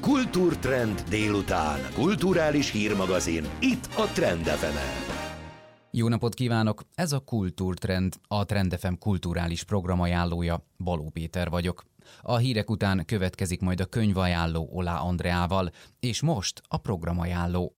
Kultúrtrend délután. Kulturális hírmagazin. Itt a Trend FM-en. Jó napot kívánok! Ez a Kultúrtrend, a Trend FM kulturális programajánlója. Baló Péter vagyok. A hírek után következik majd a könyvajánló Olá Andreával, és most a programajánló.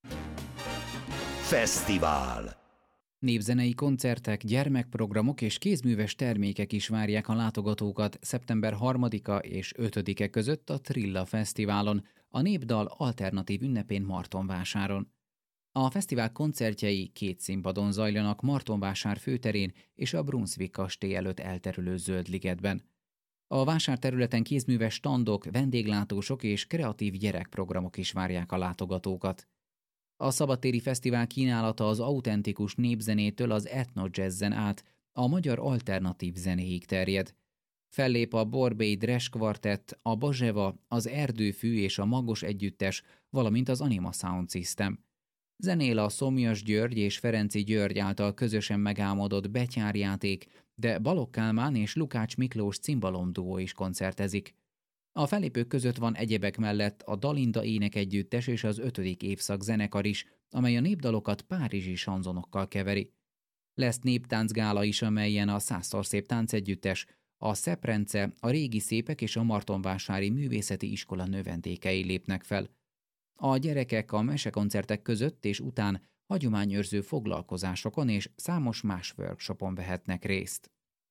Fesztivál. Népzenei koncertek, gyermekprogramok és kézműves termékek is várják a látogatókat szeptember 3-a és 5-e között a Trilla Fesztiválon, a Népdal alternatív ünnepén Martonvásáron. A fesztivál koncertjei 2 színpadon zajlanak Martonvásár főterén és a Brunswick kastély előtt elterülő Zöld ligetben. A vásárterületen kézműves standok, vendéglátósok és kreatív gyerekprogramok is várják a látogatókat. A szabadtéri fesztivál kínálata az autentikus népzenétől az etno-jazzen át a magyar alternatív zenéig terjed. Fellép a Borbély Dres Kvartett, a Bazseva, az Erdőfű és a Magos együttes, valamint az Anima Sound System. Zenél a Szomjas György és Ferenci György által közösen megálmodott betyárjáték, de Balogh Kálmán és Lukács Miklós cimbalomduó is koncertezik. A fellépők között van egyebek mellett a Dalinda énekegyüttes és az 5. évszak zenekar is, amely a népdalokat párizsi sanzonokkal keveri. Lesz néptáncgála is, amelyen a Százszor Szép táncegyüttes, a Szeprence, a Régi Szépek és a Martonvásári Művészeti Iskola növendékei lépnek fel. A gyerekek a mesekoncertek között és után hagyományőrző foglalkozásokon és számos más workshopon vehetnek részt.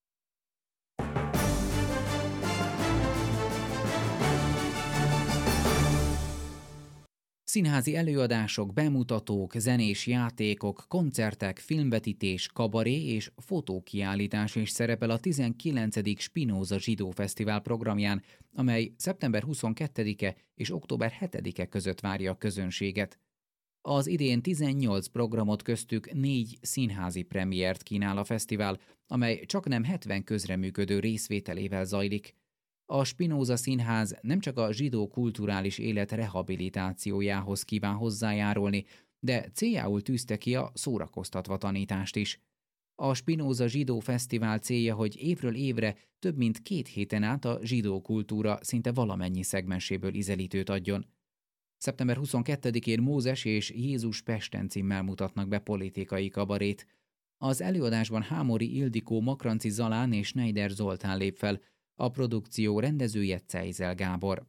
Színházi előadások, bemutatók, zenés játékok, koncertek, filmvetítés, kabaré és fotókiállítás is szerepel a 19. Spinoza Zsidó Fesztivál programján, amely szeptember 22-e és október 7-e között várja a közönséget. Az idén 18 programot, köztük 4 színházi premiért kínál a fesztivál, amely csaknem 70 közreműködő részvételével zajlik. A Spinoza Színház nem csak a zsidó kulturális élet rehabilitációjához kíván hozzájárulni, de céljául tűzte ki a szórakoztatva tanítást is. A Spinoza Zsidó Fesztivál célja, hogy évről évre több mint 2 héten át a zsidó kultúra szinte valamennyi szegmenséből ízelítőt adjon. Szeptember 22-én Mózes és Jézus Pesten címmel mutatnak be politikai kabarét. Az előadásban Hámori Ildikó, Makranci Zalán és Schneider Zoltán lép fel, a produkció rendezője Cejzel Gábor.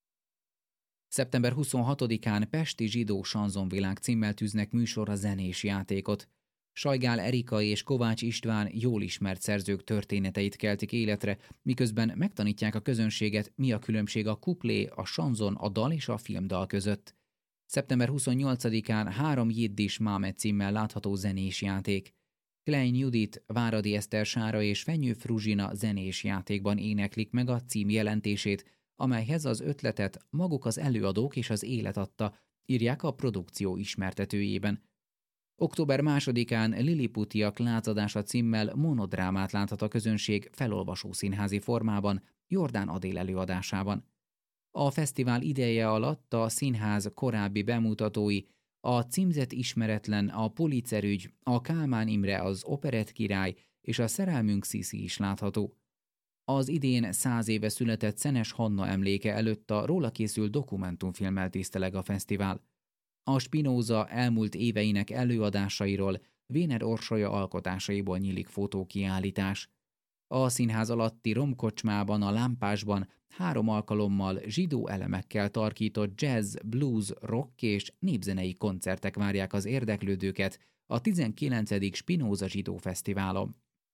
Szeptember 26-án Pesti Zsidó Sanzonvilág címmel tűznek műsorra zenés játékot. Sajgál Erika és Kovács István jól ismert szerzők történeteit keltik életre, miközben megtanítják a közönséget, mi a különbség a kuplé, a sanzon, a dal és a filmdal között. Szeptember 28-án 3 jiddis máme címmel látható zenés játék. Klein Judit, Váradi Eszter Sára és Fenyő Fruzsina zenés játékban éneklik meg a cím jelentését, amelyhez az ötletet maguk az előadók és az élet adta, írják a produkció ismertetőjében. Október 2-án Liliputiak lázadása címmel monodrámát láthat a közönség felolvasó színházi formában, Jordán Adél előadásában. A fesztivál ideje alatt a színház korábbi bemutatói, a Címzett ismeretlen, a Pulitzer ügy, a Kálmán Imre, az Operett király és a Szerelmünk Sziszi is látható. Az idén 100 éve született Szenes Hanna emléke előtt a róla készült dokumentumfilmmel tiszteleg a fesztivál. A Spinoza elmúlt éveinek előadásairól, Véner Orsolya alkotásaiból nyílik fotókiállítás. A színház alatti romkocsmában, a Lámpásban 3 alkalommal zsidó elemekkel tarkított jazz, blues, rock és népzenei koncertek várják az érdeklődőket a 19. Spinoza Zsidó Fesztiválon.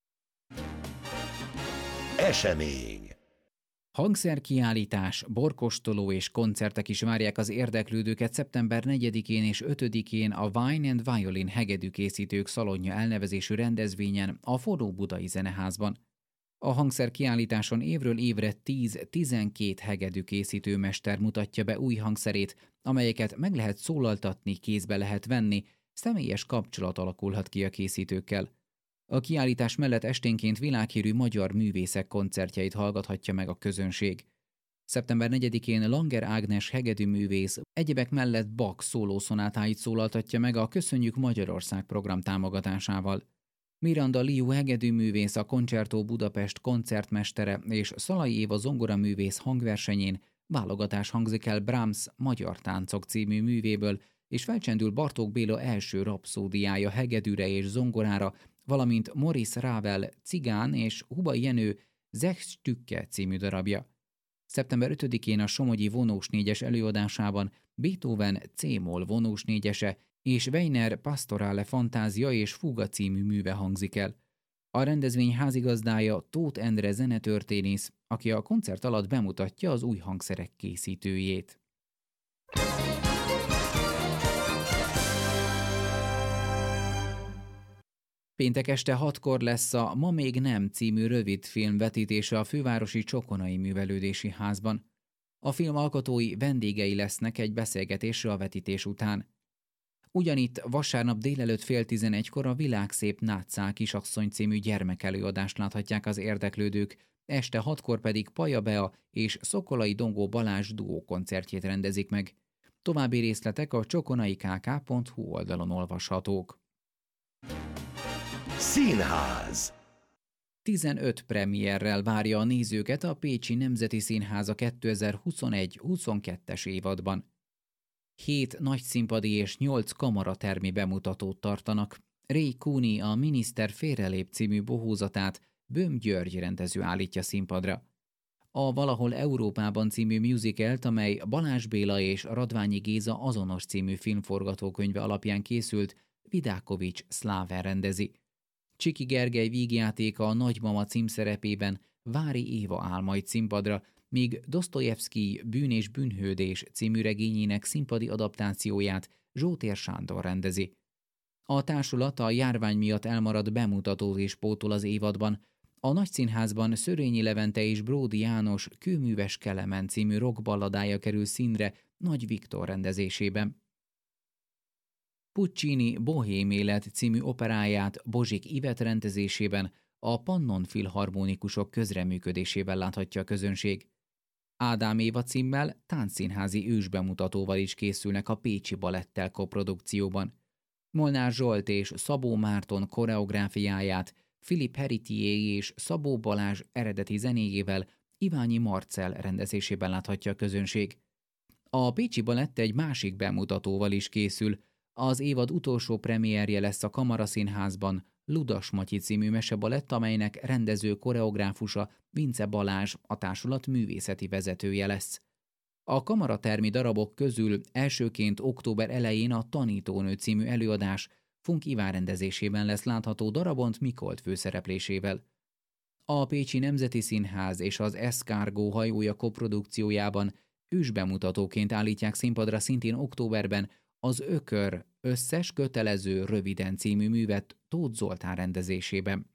Esemény. Hangszerkiállítás, borkostoló és koncertek is várják az érdeklődőket szeptember 4-én és 5-én a Wine and Violin hegedűkészítők szalonja elnevezésű rendezvényen a Forró Budai Zeneházban. A hangszerkiállításon évről évre 10-12 hegedűkészítő mester mutatja be új hangszerét, amelyeket meg lehet szólaltatni, kézbe lehet venni, személyes kapcsolat alakulhat ki a készítőkkel. A kiállítás mellett esténként világhírű magyar művészek koncertjeit hallgathatja meg a közönség. Szeptember 4-én Langer Ágnes hegedűművész egyebek mellett Bach szólószonátáit szólaltatja meg a Köszönjük Magyarország program támogatásával. Miranda Liu hegedűművész, a Concerto Budapest koncertmestere és Szalai Éva zongoraművész hangversenyén válogatás hangzik el Brahms Magyar táncok című művéből, és felcsendül Bartók Béla első rapszódiája hegedűre és zongorára, valamint Maurice Ravel Cigán és Hubai Jenő Sechs Stücke című darabja. Szeptember 5-én a Somogyi vonós négyes előadásában Beethoven C-moll vonós négyese és Weiner Pastorale Fantázia és Fuga című műve hangzik el. A rendezvény házigazdája Tóth Endre zenetörténész, aki a koncert alatt bemutatja az új hangszerek készítőjét. Péntek este 6-kor lesz a Ma még nem című rövidfilm vetítése a fővárosi Csokonai Művelődési Házban. A film alkotói vendégei lesznek egy beszélgetésre a vetítés után. Ugyanitt vasárnap délelőtt 10:30-kor a Világszép Nátszál kisasszony című gyermekelőadást láthatják az érdeklődők, este 6-kor pedig Paja Bea és Szokolai Dongó Balázs duó koncertjét rendezik meg. További részletek a csokonaikk.hu oldalon olvashatók. Színház. 15 premierrel várja a nézőket a Pécsi Nemzeti Színház a 2021-22-es évadban. 7 nagyszínpadi és 8 kamaratermi bemutatót tartanak. Ray Cooney a Miniszter félrelép című bohózatát Böhm György rendező állítja színpadra. A Valahol Európában című musicalt, amely Balázs Béla és Radványi Géza azonos című filmforgatókönyve alapján készült, Vidákovics Szláven rendezi. Csiki Gergely vígjátéka a Nagymama címszerepében Vári Éva áll majd színpadra, míg Dosztojevszkij Bűn és bűnhődés című regényének színpadi adaptációját Zsótér Sándor rendezi. A társulat a járvány miatt elmaradt bemutatót is pótol az évadban. A Nagyszínházban Szörényi Levente és Bródi János Kőműves Kelemen című rockballadája kerül színre Nagy Viktor rendezésében. Puccini Bohém élet című operáját Bozsik Ivet rendezésében a Pannon Filharmonikusok közreműködésében láthatja a közönség. Ádám Éva címmel táncszínházi ősbemutatóval is készülnek a Pécsi Balettel koprodukcióban. Molnár Zsolt és Szabó Márton koreográfiáját Philippe Héritier és Szabó Balázs eredeti zenéjével Iványi Marcell rendezésében láthatja a közönség. A Pécsi Balett egy másik bemutatóval is készül. Az évad utolsó premierje lesz a Kamaraszínházban Ludas Matyi című mesebalett, amelynek rendező koreográfusa Vince Balázs, a társulat művészeti vezetője lesz. A kamaratermi darabok közül elsőként október elején a Tanítónő című előadás Funk Iván rendezésében lesz látható Darabont Mikolt főszereplésével. A Pécsi Nemzeti Színház és az Escargot hajója koprodukciójában ősbemutatóként állítják színpadra szintén októberben az Ökör összes kötelező röviden című művet Tóth Zoltán rendezésében.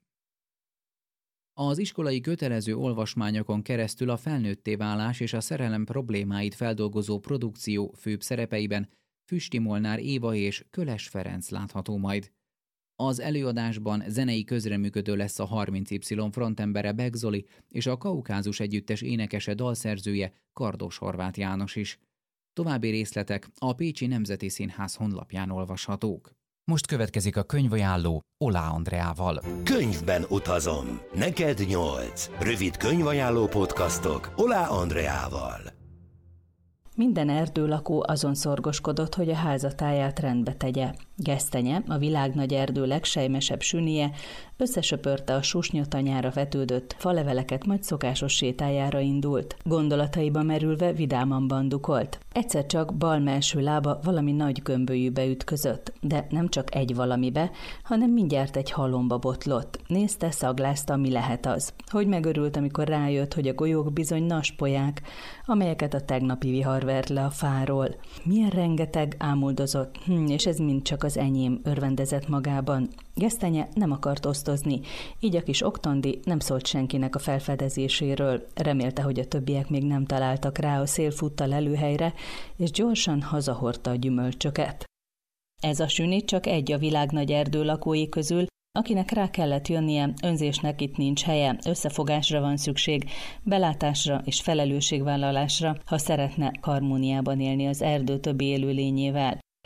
Az iskolai kötelező olvasmányokon keresztül a felnőtté válás és a szerelem problémáit feldolgozó produkció főbb szerepeiben Füsti Molnár Éva és Köles Ferenc látható majd. Az előadásban zenei közreműködő lesz a 30Y frontembere Bek Zoli és a Kaukázus együttes énekese dalszerzője Kardos Horváth János is. További részletek a Pécsi Nemzeti Színház honlapján olvashatók. Most következik a könyvajánló Olá Andreával. Könyvben utazom. Neked 8. Rövid könyvajánló podcastok Olá Andreával. Minden erdőlakó azon szorgoskodott, hogy a házatáját rendbe tegye. Gesztenye, a világ nagy erdő legsejmesebb sünie, összesöpörte a susnyatanyára vetődött faleveleket, majd szokásos sétájára indult. Gondolataiba merülve vidáman bandukolt. Egyszer csak bal melső lába valami nagy gömbölyűbe ütközött, de nem csak egy valamibe, hanem mindjárt egy halomba botlott. Nézte, szaglázta, mi lehet az. Hogy megörült, amikor rájött, hogy a golyók bizony naspolyák, amelyeket a tegnapi vihar vert le a fáról. Milyen rengeteg, ámuldozott, és ez mind csak az enyém, örvendezett magában. Gesztenye nem akart osztozni, így a kis Oktondi nem szólt senkinek a felfedezéséről. Remélte, hogy a többiek még nem találtak rá a szélfutta lelőhelyre, és gyorsan hazahordta a gyümölcsöket. Ez a süni csak egy a világ nagy erdő lakói közül, akinek rá kellett jönnie, önzésnek itt nincs helye, összefogásra van szükség, belátásra és felelősségvállalásra, ha szeretne harmóniában élni az erdő többi élőlényével.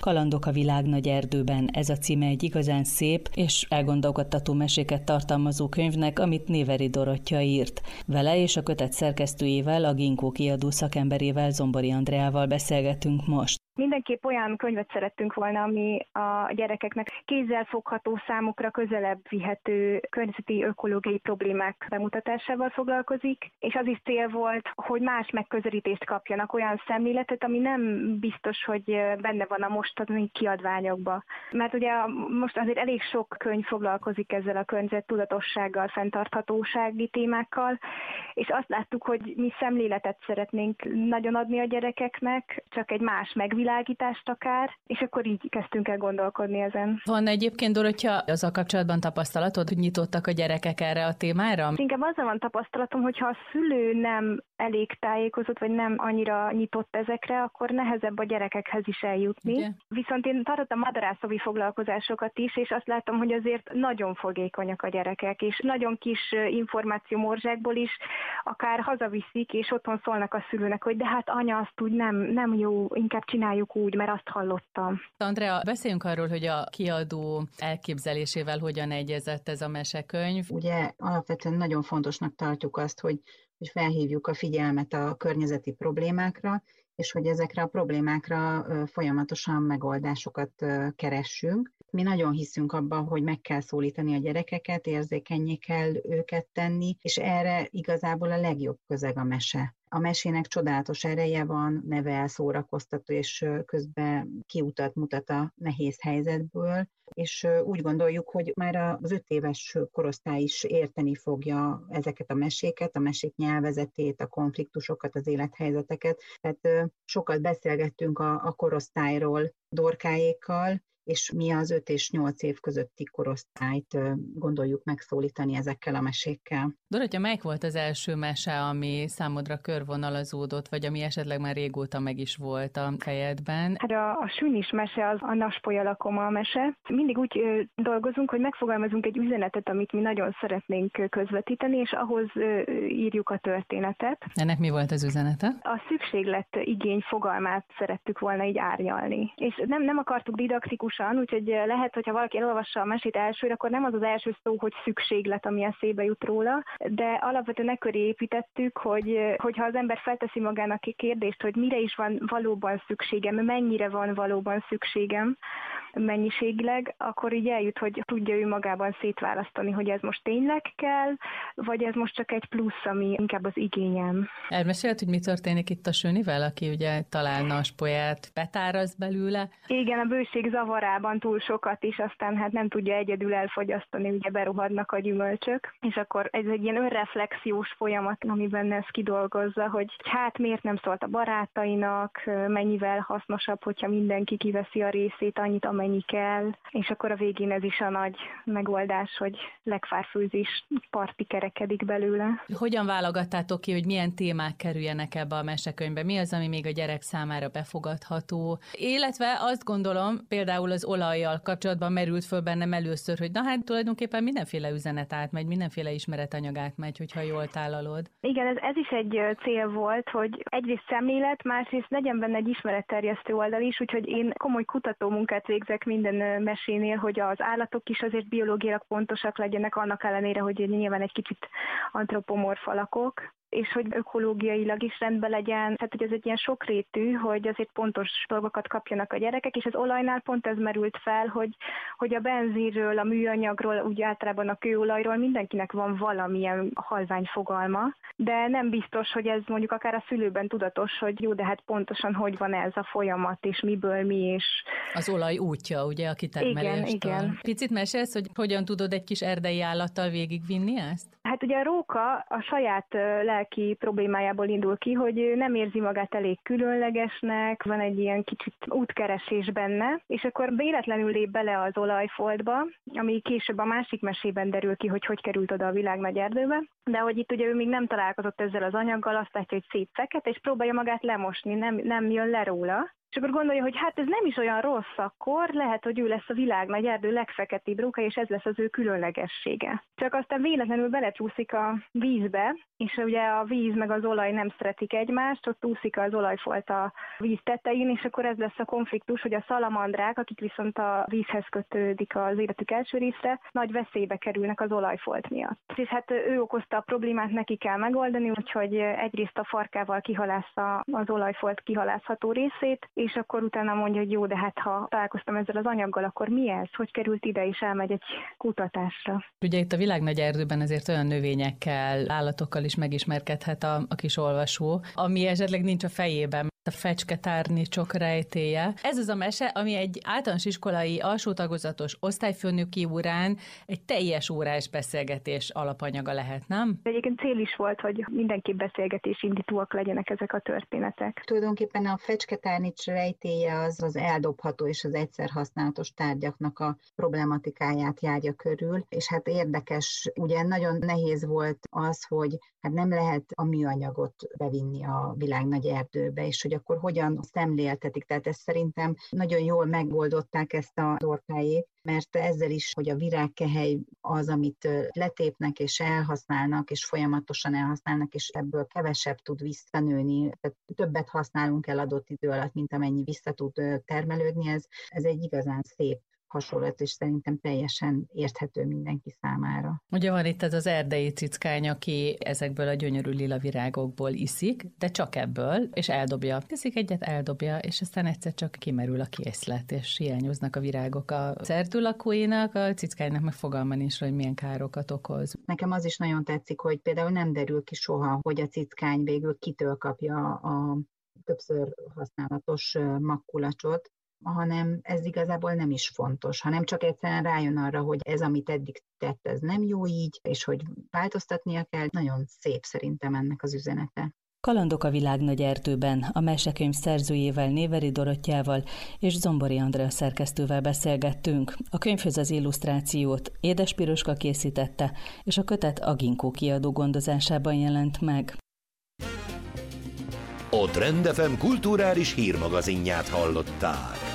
Kalandok a világnagy erdőben. Ez a címe egy igazán szép és elgondolkodtató meséket tartalmazó könyvnek, amit Néveri Dorottya írt. Vele és a kötet szerkesztőjével, a Ginkgo kiadó szakemberével, Zombori Andreával beszélgetünk most. Mindenképp olyan könyvet szerettünk volna, ami a gyerekeknek kézzelfogható, számukra közelebb vihető környezeti ökológiai problémák bemutatásával foglalkozik, és az is cél volt, hogy más megközelítést kapjanak, olyan szemléletet, ami nem biztos, hogy benne van a mostani kiadványokban. Mert ugye most azért elég sok könyv foglalkozik ezzel a környezettudatossággal, fenntarthatósági témákkal, és azt láttuk, hogy mi szemléletet szeretnénk nagyon adni a gyerekeknek, csak egy más megvilágítást akár, és akkor így kezdtünk el gondolkodni ezen. Van egyébként, Dorottya, azzal kapcsolatban tapasztalatod, hogy nyitottak a gyerekek erre a témára? Inkább azzal van tapasztalatom, hogyha a szülő nem elég tájékozott, vagy nem annyira nyitott ezekre, akkor nehezebb a gyerekekhez is eljutni. Ugye? Viszont én tartottam madarászovi foglalkozásokat is, és azt láttam, hogy azért nagyon fogékonyak a gyerekek, és nagyon kis információmorzsákból is akár hazaviszik, és otthon szólnak a szülőnek, hogy de hát anya, azt úgy nem jó, inkább csináljuk úgy, mert azt hallottam. Andrea, beszéljünk arról, hogy a kiadó elképzelésével hogyan egyezett ez a mesekönyv. Ugye alapvetően nagyon fontosnak tartjuk azt, hogy felhívjuk a figyelmet a környezeti problémákra, és hogy ezekre a problémákra folyamatosan megoldásokat keressünk. Mi nagyon hiszünk abban, hogy meg kell szólítani a gyerekeket, érzékennyé kell őket tenni, és erre igazából a legjobb közeg a mese. A mesének csodálatos ereje van, nevel, szórakoztató, és közben kiutat mutat a nehéz helyzetből, és úgy gondoljuk, hogy már az 5 éves korosztály is érteni fogja ezeket a meséket, a mesék nyelvezetét, a konfliktusokat, az élethelyzeteket. Tehát sokat beszélgettünk a korosztályról Dorkáékkal, és mi az 5 és 8 év közötti korosztályt gondoljuk megszólítani ezekkel a mesékkel. Dorottya, melyik volt az első mese, ami számodra körvonalazódott, vagy ami esetleg már régóta meg is volt a fejedben? Hát a Sünis mese az a Naspoly lakoma mese. Mindig úgy dolgozunk, hogy megfogalmazunk egy üzenetet, amit mi nagyon szeretnénk közvetíteni, és ahhoz írjuk a történetet. Ennek mi volt az üzenete? A szükséglet igény fogalmát szerettük volna így árnyalni. És nem akartuk didaktikusan, úgyhogy lehet, hogyha valaki elolvassa a mesét elsőre, akkor nem az az első szó, hogy szükséglet, ami eszébe jut róla, de alapvetően e köré építettük, hogyha az ember felteszi magának a kérdést, hogy mire is van valóban szükségem, mennyire van valóban szükségem mennyiségileg, akkor így eljut, hogy tudja ő magában szétválasztani, hogy ez most tényleg kell, vagy ez most csak egy plusz, ami inkább az igényem. Elmesélt, hogy mi történik itt a Sünivel, aki ugye talál Naspolyát, betáraz belőle? Igen, a bőség zavarában túl sokat is, aztán hát nem tudja egyedül elfogyasztani, ugye berohadnak a gyümölcsök, és akkor ez egy ilyen önreflexiós folyamat, amiben ez kidolgozza, hogy hát miért nem szólt a barátainak, mennyivel hasznosabb, hogyha mindenki kiveszi a részét, annyit, amennyi kell, és akkor a végén ez is a nagy megoldás, hogy legfárfőzés parti kerekedik belőle. Hogyan válogattátok ki, hogy milyen témák kerüljenek ebbe a mesekönyvbe? Mi az, ami még a gyerek számára befogadható? Illetve azt gondolom, például az olajjal kapcsolatban merült föl bennem először, hogy na hát tulajdonképpen mindenféle üzenet átmegy, mindenféle ismeretanyag átmegy, hogyha jól tálalod. Igen, ez is egy cél volt, hogy egyrészt szemlélet, másrészt legyen benne egy ismeretterjesztő oldal is, úgyhogy én komoly kutatómunkát végzek minden mesénél, hogy az állatok is azért biológiailag pontosak legyenek, annak ellenére, hogy nyilván egy kicsit antropomorf alakok, és hogy ökológiailag is rendben legyen, tehát hogy ez egy ilyen sokrétű, hogy azért pontos dolgokat kapjanak a gyerekek, és az olajnál pont ez merült fel, hogy a benzinről, a műanyagról, úgy általában a kőolajról mindenkinek van valamilyen halvány fogalma, de nem biztos, hogy ez mondjuk akár a szülőben tudatos, hogy jó, de hát pontosan hogy van ez a folyamat, és miből mi, és... Az olaj útja, ugye, a kitermeléstől. Igen. Picit mesélsz, hogy hogyan tudod egy kis erdei állattal végigvinni ezt? Hát ugye a róka a saját lelki problémájából indul ki, hogy nem érzi magát elég különlegesnek, van egy ilyen kicsit útkeresés benne, és akkor véletlenül lép bele az olajfoltba, ami később a másik mesében derül ki, hogy került oda a világnagy erdőbe, de hogy itt ugye ő még nem találkozott ezzel az anyaggal, azt látja, hogy szép fekete, és próbálja magát lemosni, nem jön le róla. És akkor gondolja, hogy hát ez nem is olyan rossz akkor, lehet, hogy ő lesz a világ nagy erdő legfeketébb róka, és ez lesz az ő különlegessége. Csak aztán véletlenül belecsúszik a vízbe, és ugye a víz meg az olaj nem szeretik egymást, ott úszik az olajfolt a víz tetején, és akkor ez lesz a konfliktus, hogy a szalamandrák, akik viszont a vízhez kötődik az életük első része, nagy veszélybe kerülnek az olajfolt miatt. És hát ő okozta a problémát, neki kell megoldani, úgyhogy egyrészt a farkával kihalássza az olajfolt kihalászható részét, és akkor utána mondja, hogy jó, de hát ha találkoztam ezzel az anyaggal, akkor mi ez? Hogy került ide, és elmegy egy kutatásra. Ugye itt a világ nagy erdőben azért olyan növényekkel, állatokkal is megismerkedhet a kis olvasó, ami esetleg nincs a fejében. A fecsketárnicsok rejtélye. Ez az a mese, ami egy általános iskolai alsó tagozatos osztályfőnöki órán egy teljes órás beszélgetés alapanyaga lehet, nem? Egyébként cél is volt, hogy mindenképp beszélgetés indítóak legyenek ezek a történetek. Tulajdonképpen a fecsketárnics rejtélye az eldobható és az egyszer használatos tárgyaknak a problematikáját járja körül, és hát érdekes, ugye nagyon nehéz volt az, hogy hát nem lehet a műanyagot bevinni a világ nagy erdőbe, és hogy akkor hogyan szemléltetik. Tehát ezt szerintem nagyon jól megoldották ezt a Dorkáék, mert ezzel is, hogy a virágkehely az, amit letépnek és elhasználnak, és folyamatosan elhasználnak, és ebből kevesebb tud visszanőni, tehát többet használunk el adott idő alatt, mint amennyi vissza tud termelődni, ez egy igazán szép hasonlat, és szerintem teljesen érthető mindenki számára. Ugye van itt ez az erdei cickány, aki ezekből a gyönyörű lila virágokból iszik, de csak ebből, és eldobja. Iszik egyet, eldobja, és aztán egyszer csak kimerül a készlet, és hiányoznak a virágok az erdő lakóinak, a cickánynak meg fogalma nincs, hogy milyen károkat okoz. Nekem az is nagyon tetszik, hogy például nem derül ki soha, hogy a cickány végül kitől kapja a többször használatos magkulacsot, hanem ez igazából nem is fontos, hanem csak egyszerűen rájön arra, hogy ez, amit eddig tett, ez nem jó így, és hogy változtatnia kell. Nagyon szép szerintem ennek az üzenete. Kalandok a világ nagy erdőben, a mesekönyv szerzőjével, Néveri Dorottyával és Zombori Andrea szerkesztővel beszélgettünk. A könyvhöz az illusztrációt Édes Piroska készítette, és a kötet a Ginkgo kiadó gondozásában jelent meg. A Trend FM kulturális hírmagazinját hallották.